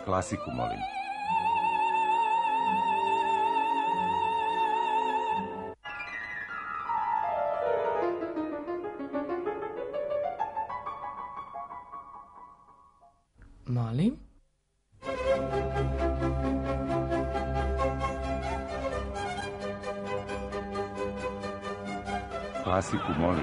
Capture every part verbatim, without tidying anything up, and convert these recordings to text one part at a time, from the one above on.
Klasiku, molim. Molim? Klasiku, molim.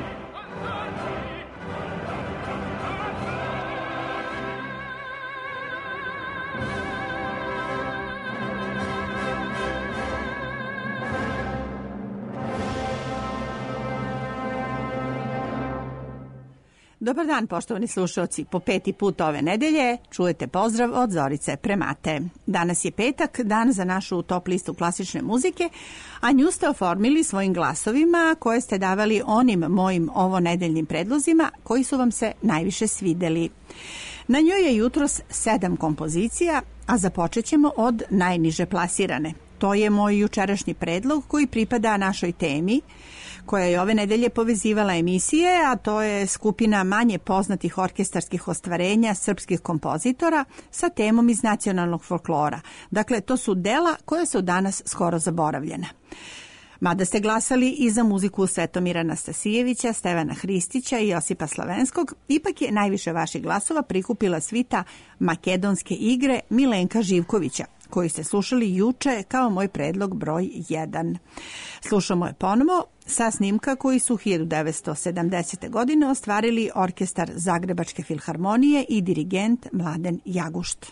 Dobar dan, poštovani slušalci. Po peti put ove nedelje čujete pozdrav od Zorice Premate. Danas je petak, dan za našu top listu klasične muzike, a nju ste oformili svojim glasovima koje ste davali onim mojim ovonedeljnim predlozima koji su vam se najviše svideli. Na njoj je jutros sedam kompozicija, a započet ćemo od najniže plasirane. To je moj jučerašnji predlog koji pripada našoj temi, koja je ove nedelje povezivala emisije, a to je skupina manje poznatih orkestarskih ostvarenja srpskih kompozitora sa temom iz nacionalnog folklora. Dakle, to su dela koja su danas skoro zaboravljena. Mada ste glasali i za muziku Svetomira Nastasijevića, Stevana Hristića i Josipa Slavenskog, ipak je najviše vaših glasova prikupila svita Makedonske igre Milenka Živkovića, koji ste slušali juče kao moj predlog broj jedan. Slušamo je ponovo sa snimka koji su hiljadu devetsto sedamdesete. godine ostvarili orkestar Zagrebačke filharmonije i dirigent Mladen Jagušt.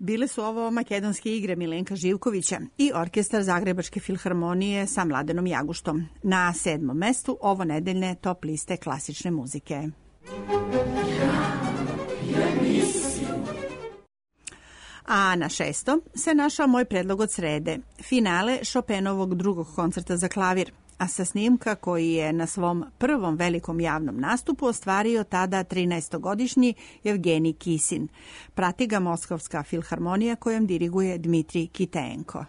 bile su ovo makedonske igre Milenka Živkovića i orkestar Zagrebačke filharmonije sa Mladenom Jaguštom. Na sedmom mestu ovo nedeljne top liste klasične muzike. A na šestom se našao moj predlog od srede, finale Chopinovog drugog koncerta za klavir, a sa snimka koji je na svom prvom velikom javnom nastupu ostvario tada trinaestogodišnji Evgenij Kisin. Prati ga Moskovska filharmonija kojom diriguje Dmitrij Kitaenko.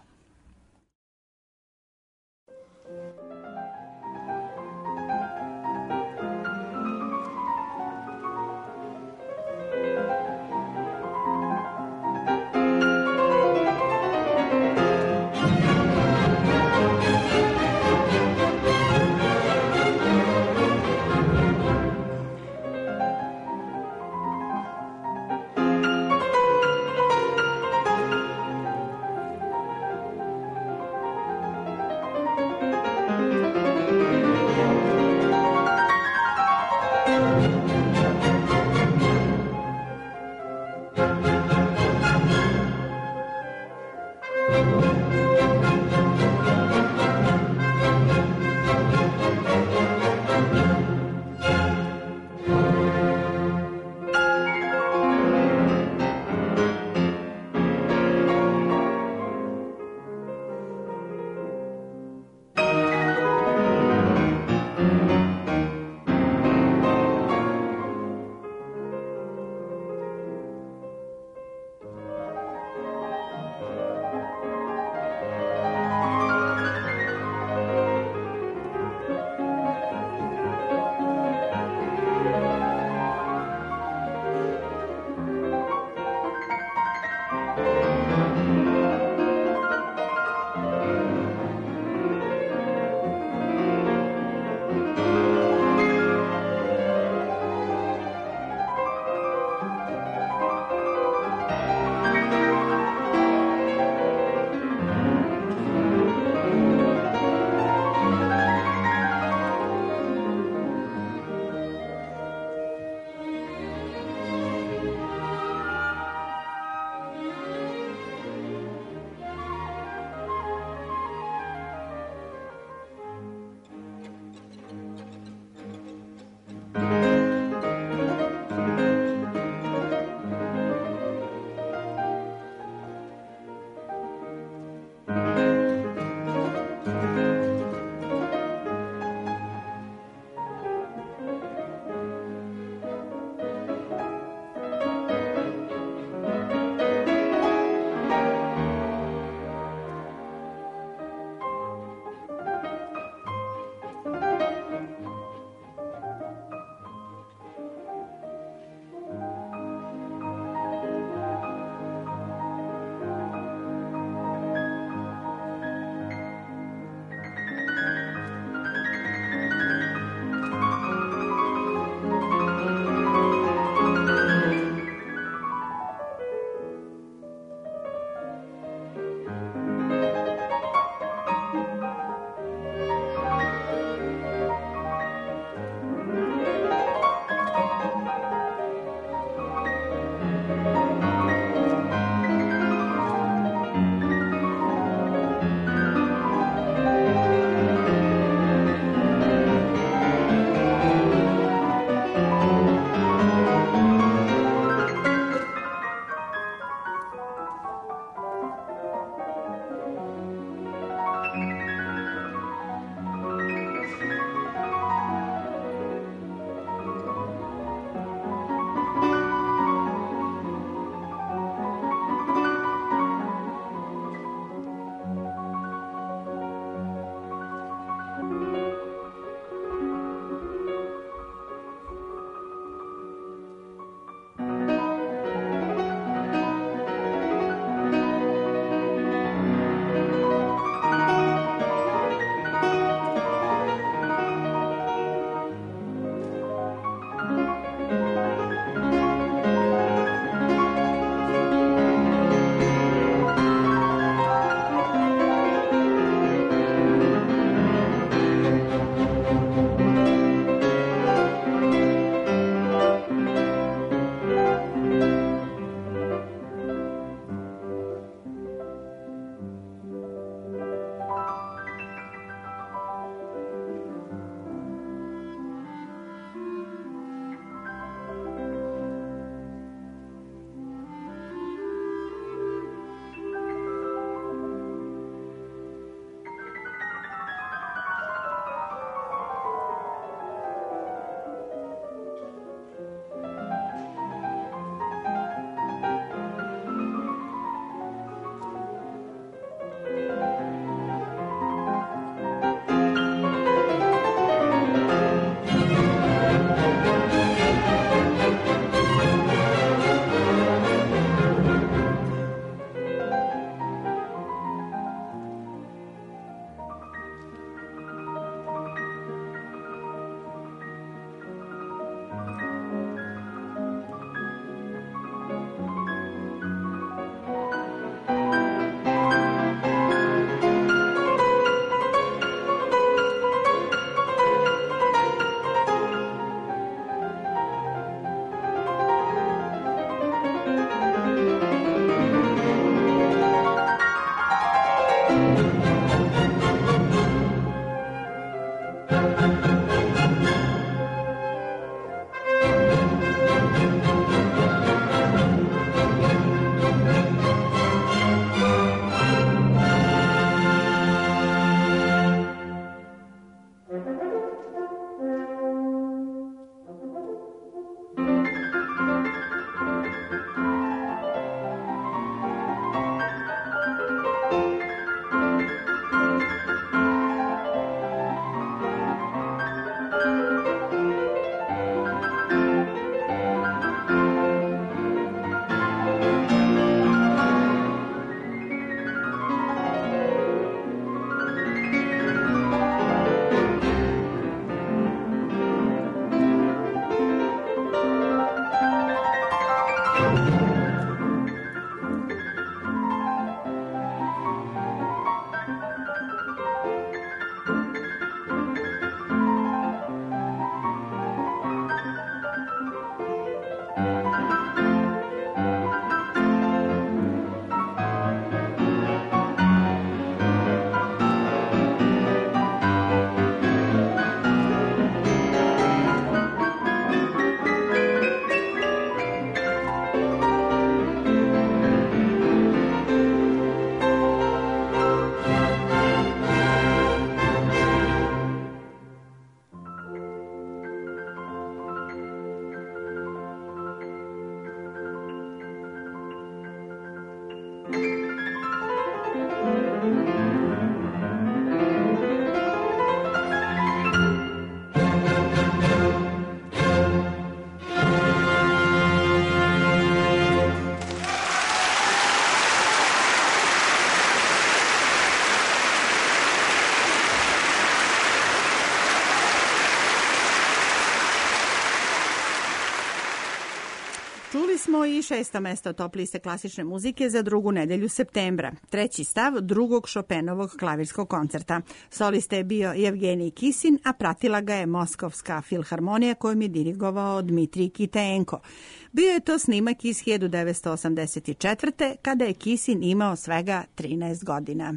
Čuli smo i šesto mesto top liste klasične muzike za drugu nedelju septembra. Treći stav drugog Šopenovog klavirskog koncerta. Solista je bio Jevgenij Kisin, a pratila ga je Moskovska filharmonija kojom je dirigovao Dmitrij Kitaenko. Bio je to snimak iz hiljadu devetsto osamdeset četvrte. kada je Kisin imao svega trinaest godina.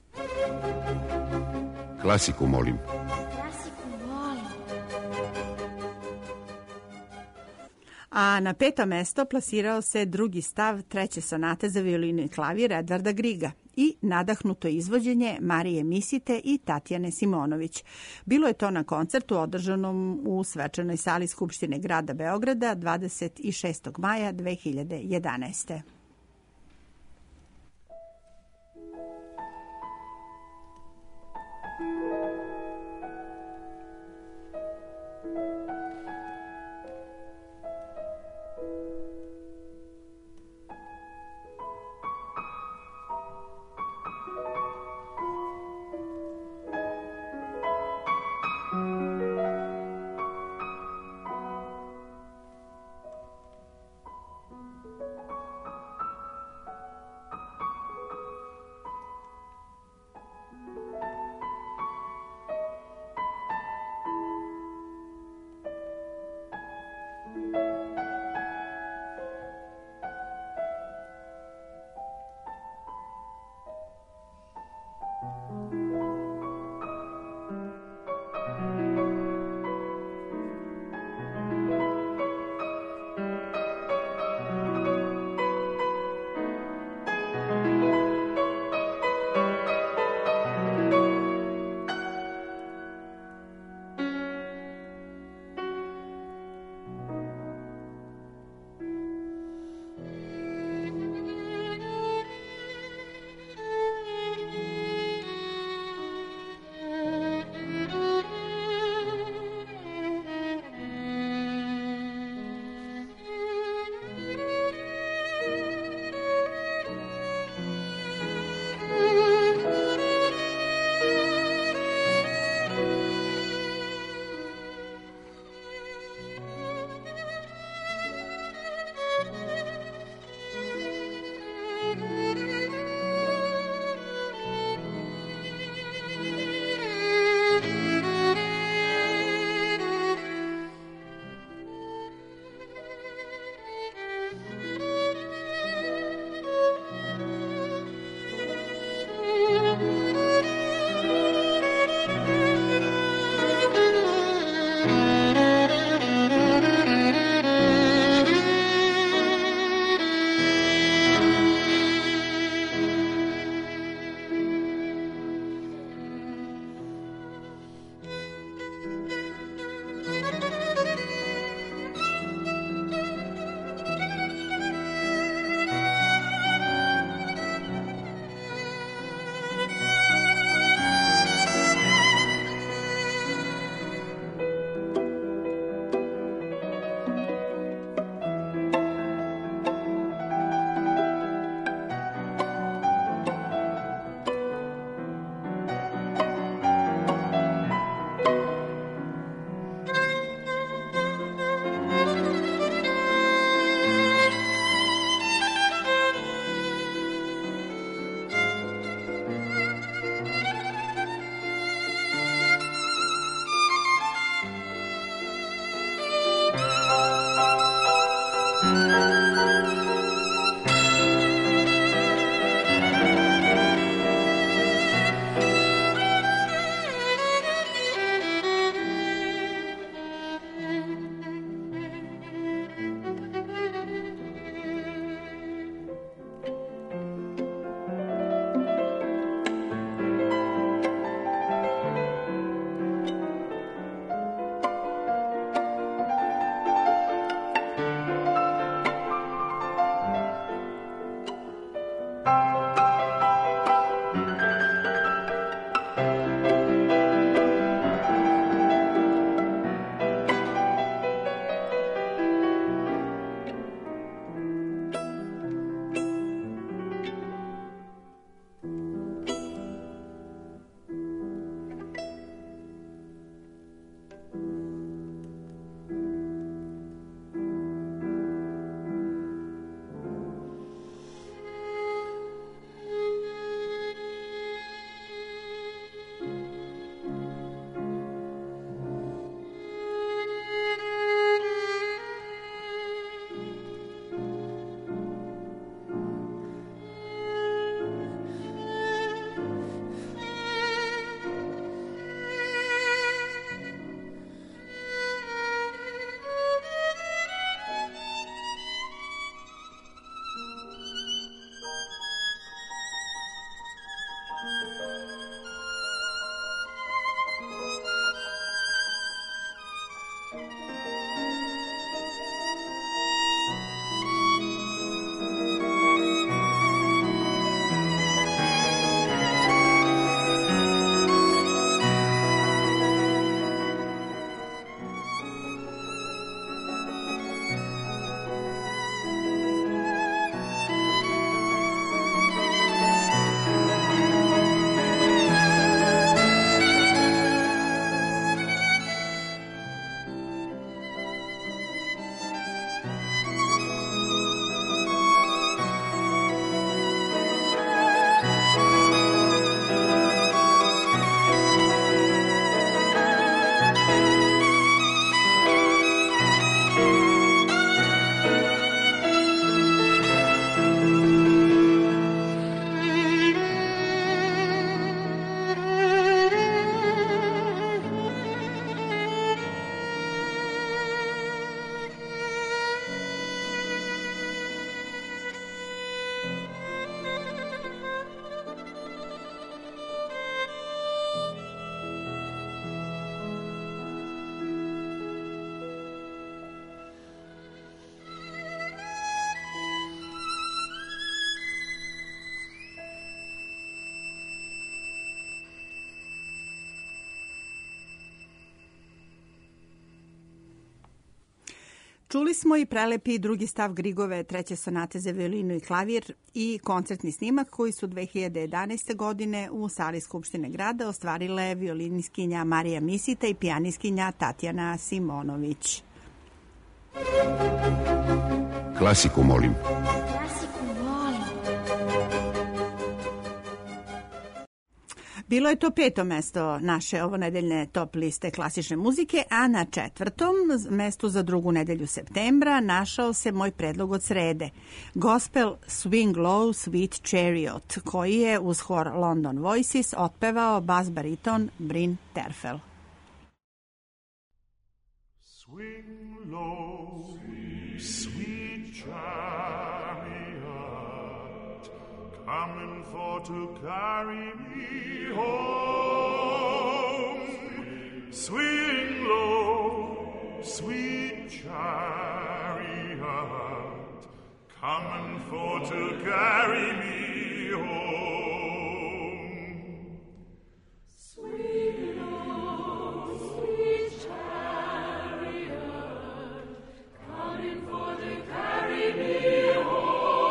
Klasiku, molim. A na peto mesto plasirao se drugi stav treće sonate za violinu i klavir Edvarda Griga i nadahnuto izvođenje Marije Misite i Tatjane Simonović. Bilo je to na koncertu održanom u svečanoj sali Skupštine grada Beograda dvadeset šestog maja dve hiljade jedanaeste. Čuli smo i prelepi drugi stav Grigove treće sonate za violinu i klavir i koncertni snimak koji su dve hiljade jedanaeste. godine u sali Skupštine grada ostvarile violiniskinja Marija Misita i pijaniskinja Tatjana Simonović. Klasiku molim. Bilo je to peto mesto naše ovonedeljne top liste klasične muzike, a na četvrtom mestu za drugu nedelju septembra našao se moj predlog od srede. Gospel Swing Low Sweet Chariot, koji je uz hor London Voices otpevao bas bariton Bryn Terfel. Swing low, sweet chariot, coming for to carry me home. Swing low, sweet chariot, coming for to carry me home. Swing low, sweet chariot, coming for to carry me home.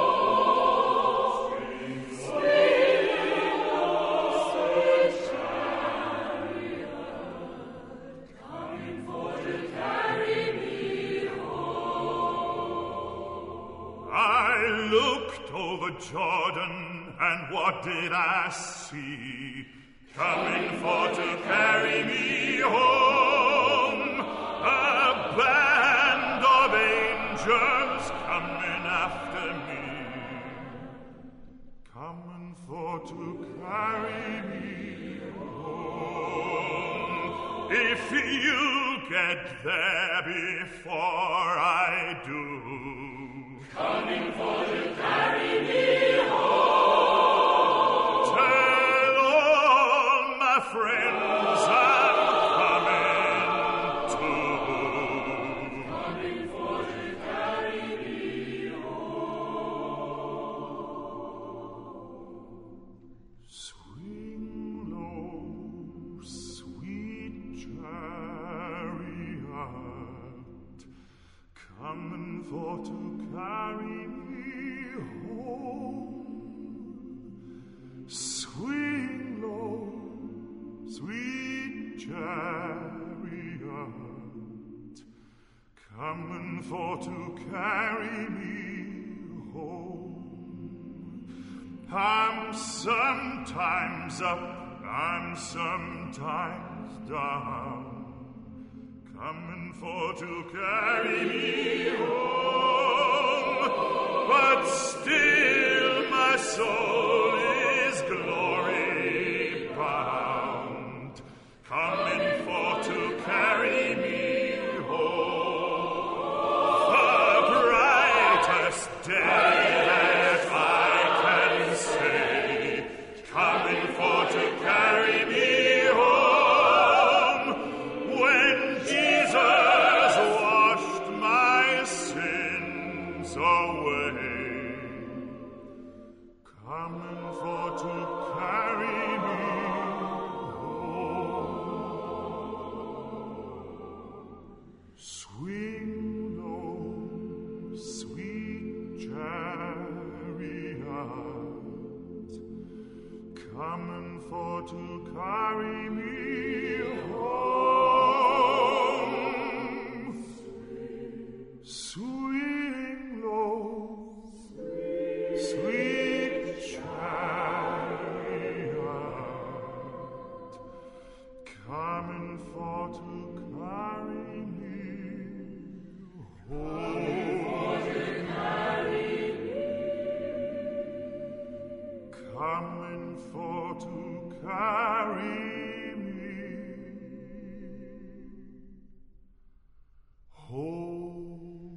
Over Jordan, and what did I see? Coming for to carry me home, a band of angels coming after me, coming for to carry me home. If you'll get there before I do, coming for to carry me home. Tell all my friends I'm coming too. Coming for to carry me home. Swing low, sweet chariot, coming for to carry me home. Swing low, sweet chariot, coming for to carry me home. I'm sometimes up, I'm sometimes down, coming for to carry me home, but still my soul is glory bound, coming for to carry me home. The brightest day that I can say, coming for to carry me home, when Jesus washed my sins away, coming for to carry me home. Swing low, sweet chariot, coming for to carry me home. Swing low, sweet chariot, coming for to carry me home. Coming for to carry me home.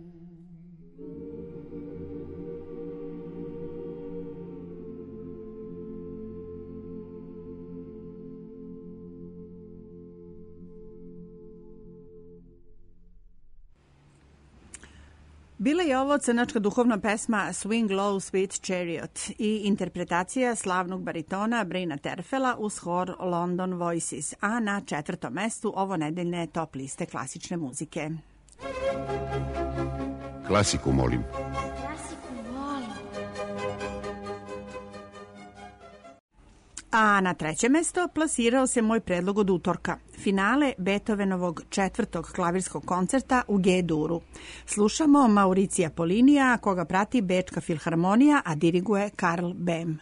Bila je ovo crnačka duhovna pesma Swing Low Sweet Chariot i interpretacija slavnog baritona Bryna Terfela uz hor London Voices, a na četvrtom mestu ovo nedeljne top liste klasične muzike. Klasiku, molim. Klasiku, molim. A na treće mesto plasirao se moj predlog od utorka. Finale Beethovenovog četvrtog klavirskog koncerta u G-duru. Slušamo Mauricija Polinija, koga prati Bečka filharmonija, a diriguje Karl Böhm.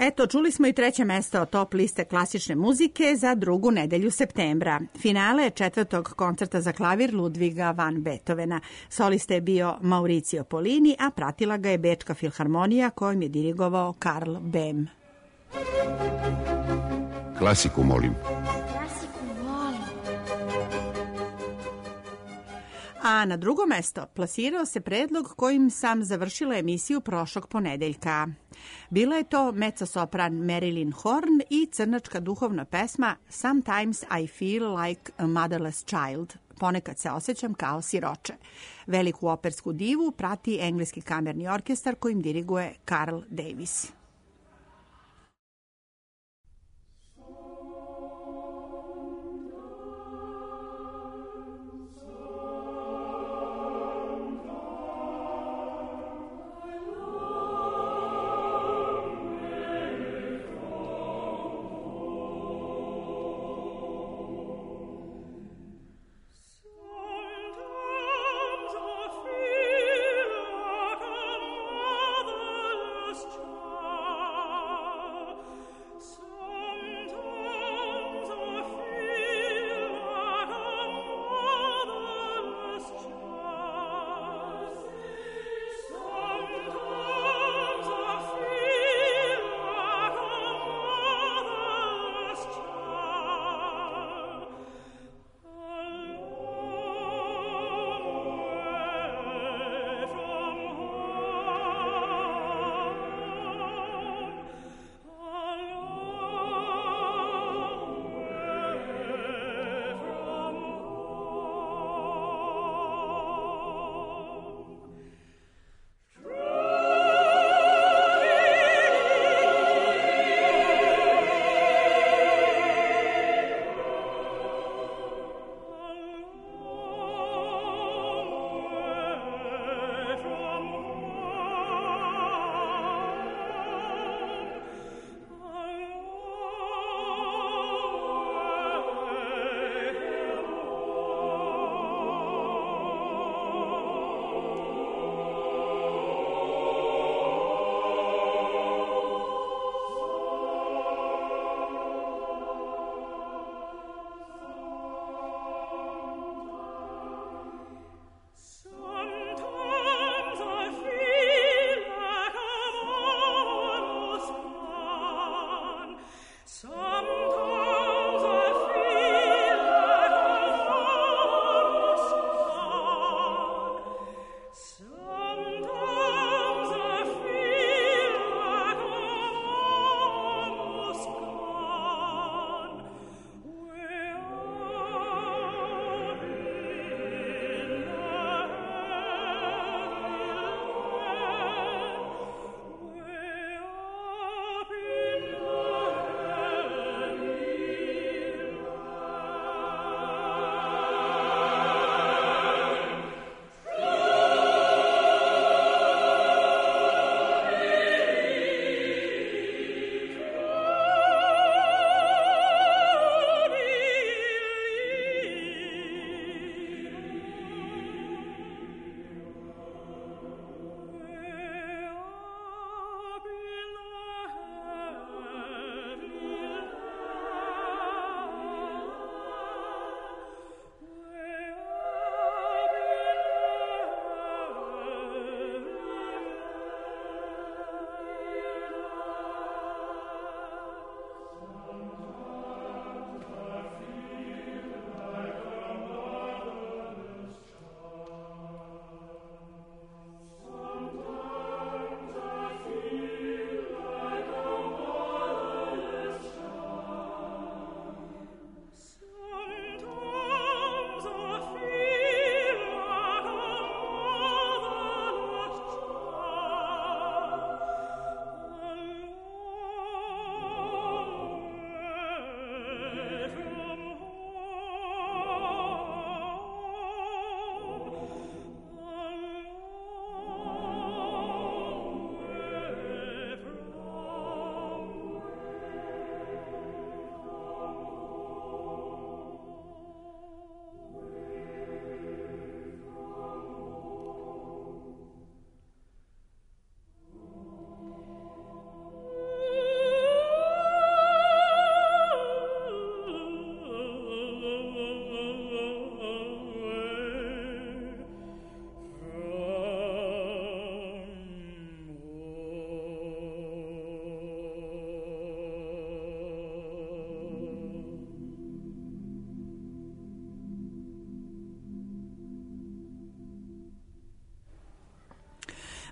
Eto, čuli smo i treće mesto top liste klasične muzike za drugu nedelju septembra. Finale četvrtog koncerta za klavir Ludviga van Beethovena. Solista je bio Mauricio Polini, a pratila ga je Bečka filharmonija kojom je dirigovao Karl Bem. Klasiku, molim. Klasiku volim. A na drugo mesto plasirao se predlog kojim sam završila emisiju prošlog ponedeljka. Bila je to mezzosopran Marilyn Horn i crnačka duhovna pesma Sometimes I Feel Like a Motherless Child. Ponekad se osjećam kao siroče. Veliku opersku divu prati engleski kamerni orkestar kojim diriguje Carl Davis.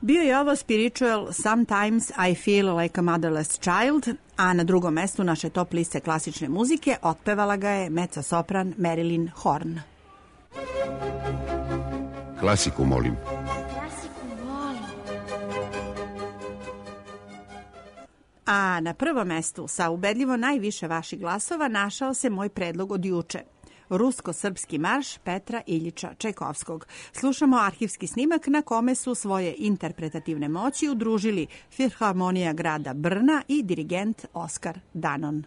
Bio je ovo Spiritual Sometimes I Feel Like a Motherless Child, a na drugom mestu naše top liste klasične muzike otpevala ga je mezzo-sopran Marilyn Horne. Klasiku, molim. Klasiku volim. A na prvom mestu sa ubedljivo najviše vaših glasova našao se moj predlog od juče. Rusko-srpski marš Petra Iljiča Čajkovskog. Slušamo arhivski snimak na kome su svoje interpretativne moći udružili Filharmonija grada Brna i dirigent Oskar Danon.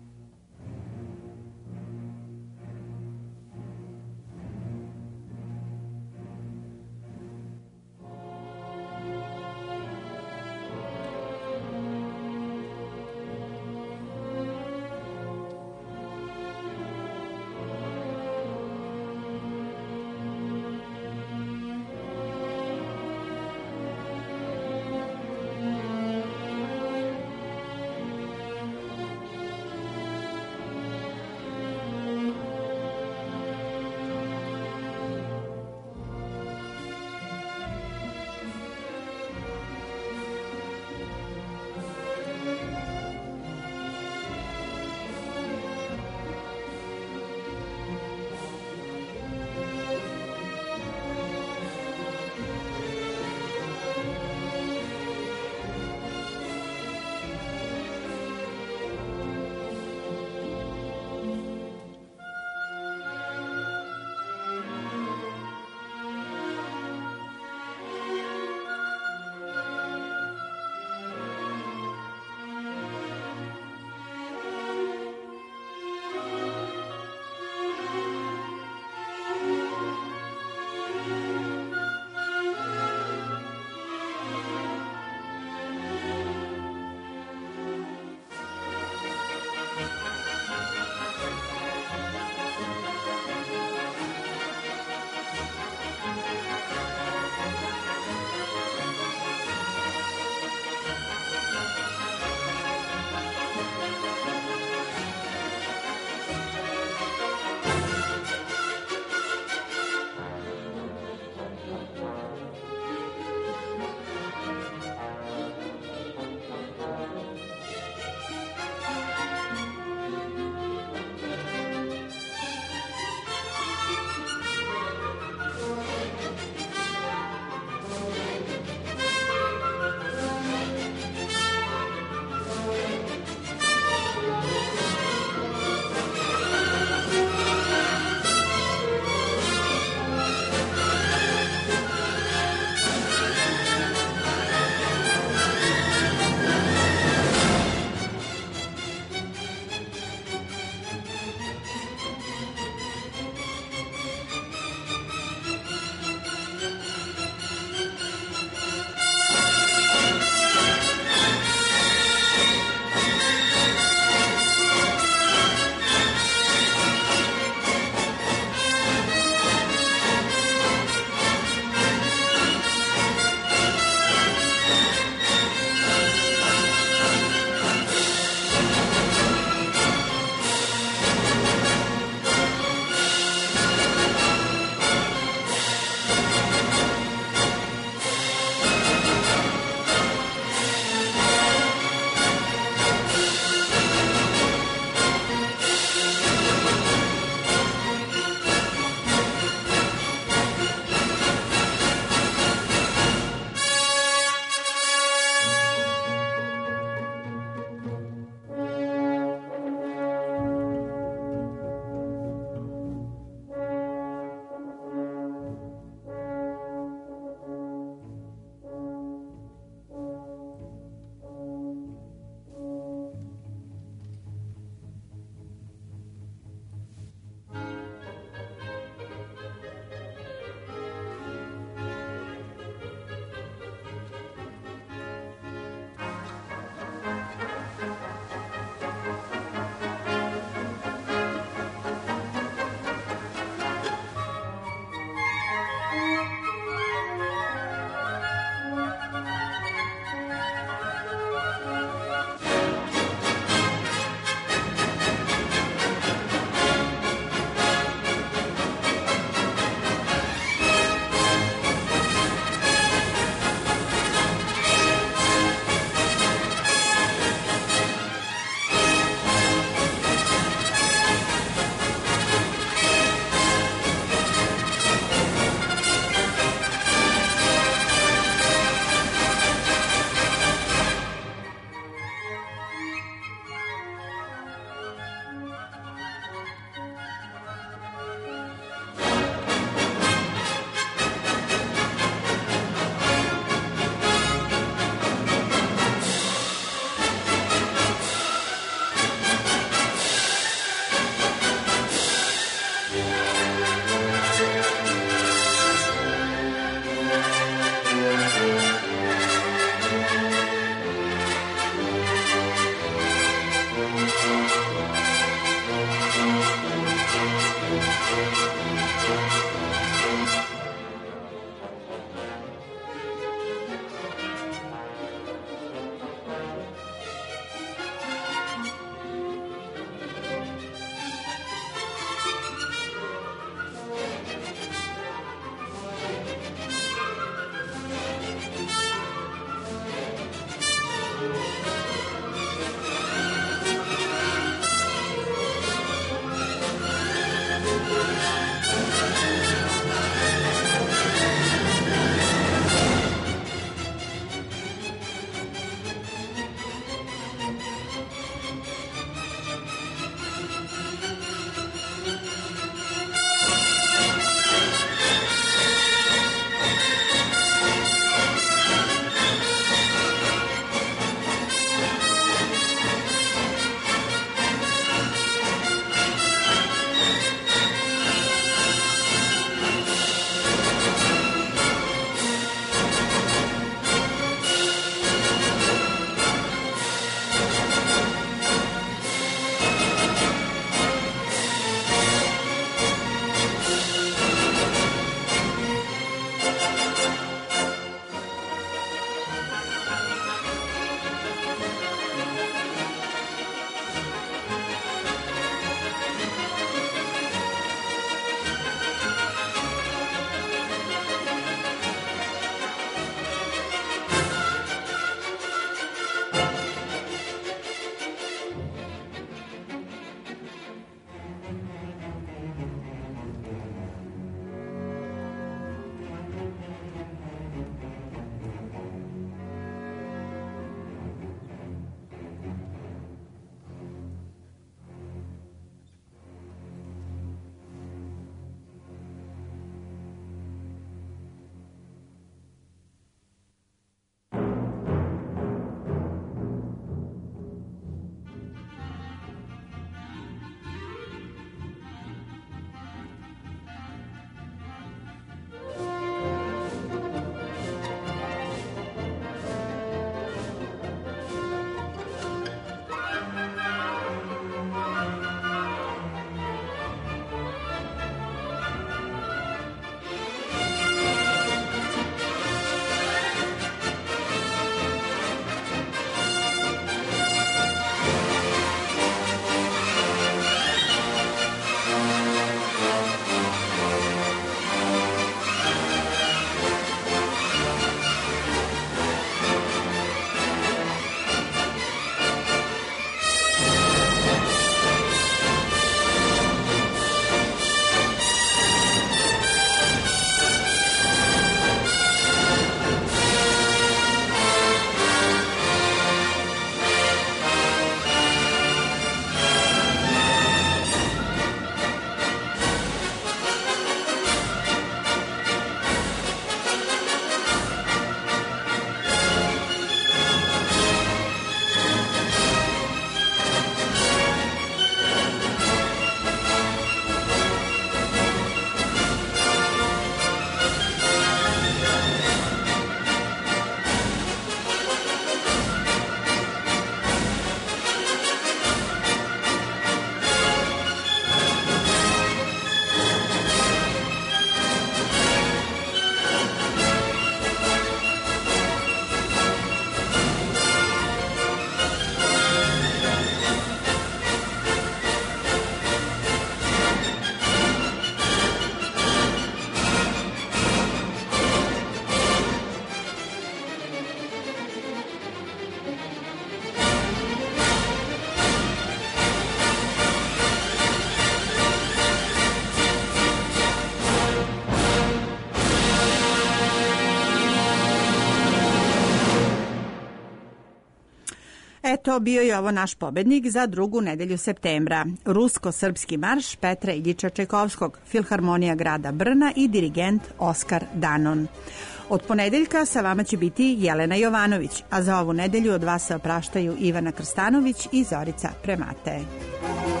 Eto, bio je ovo naš pobednik za drugu nedelju septembra. Rusko-srpski marš Petra Iljiča Čajkovskog, Filharmonija grada Brna i dirigent Oskar Danon. Od ponedeljka sa vama će biti Jelena Jovanović, a za ovu nedelju od vas se opraštaju Ivana Krstanović i Zorica Premate.